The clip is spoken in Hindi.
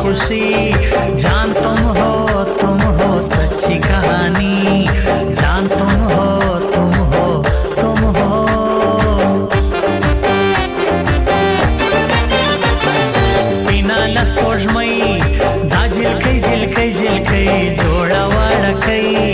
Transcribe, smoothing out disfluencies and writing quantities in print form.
खुशी। जान तुम हो सच्ची कहानी। जान तुम हो तुम हो तुम हो। स्पिनाला स्पोर्ट्समै दा झिल्कै झिल्कै झिल्कै जोडा वाडकै।